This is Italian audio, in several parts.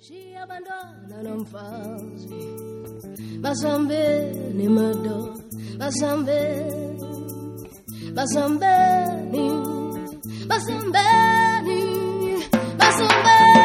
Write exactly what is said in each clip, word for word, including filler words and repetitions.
Si abbandona non farsi, ma san bene mado, ma san bene, ma san bene, ma san bene, ma san bene.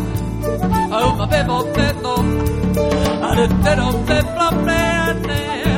Oh, ma bevo, bevo, a